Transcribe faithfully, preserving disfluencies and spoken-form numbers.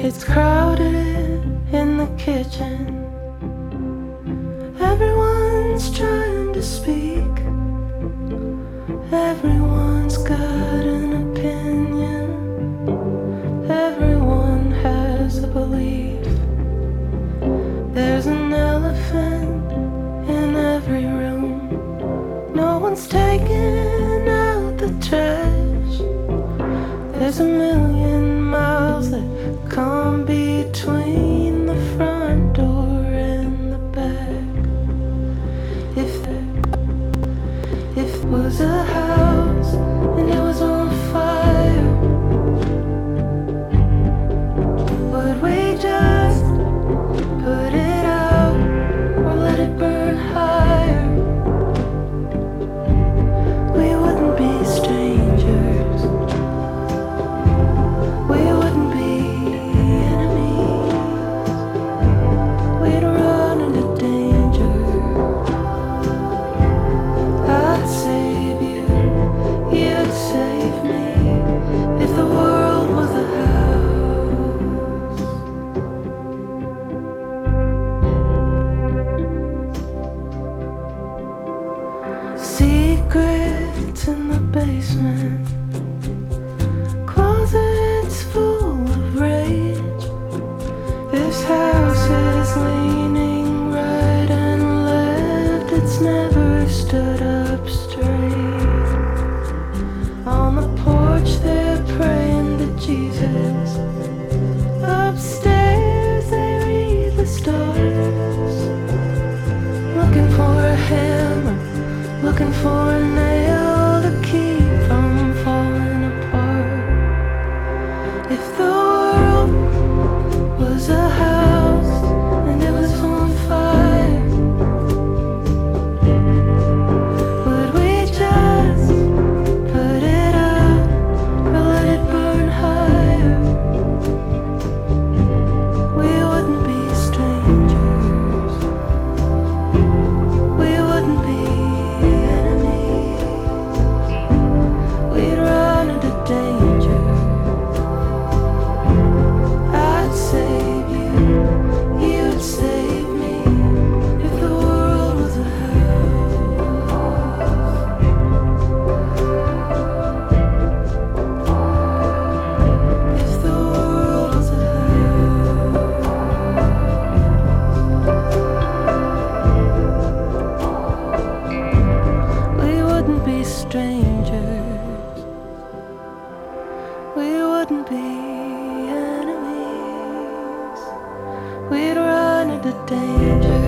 It's crowded in the kitchen. Everyone's trying to speak. Everyone's got an opinion. Everyone has a belief. There's an elephant in every room. No one's taking out the trash. There's a million miles that come between the front door and the back. If if it was a house and it was on fire, would we just put it out or let it burn higher? We wouldn't be strangers. We wouldn't be enemies. We'd run into danger. I'd save you, you'd save me. If the world was a house. Secrets in the basement. Closets full of rage. This house is leaning right and left. It's never stood up straight. On the porch they're praying to Jesus. Upstairs they read the stars. Looking for a hammer, looking for a nail to keep from falling apart. If the world was a house and it was on fire, would we just put it out or let it burn higher? We wouldn't be strangers. We wouldn't be enemies. We'd run into danger. I'd save you, you'd save me. If the world was a house. If the world was a house. We wouldn't be strangers. We wouldn't be enemies. We'd run into danger.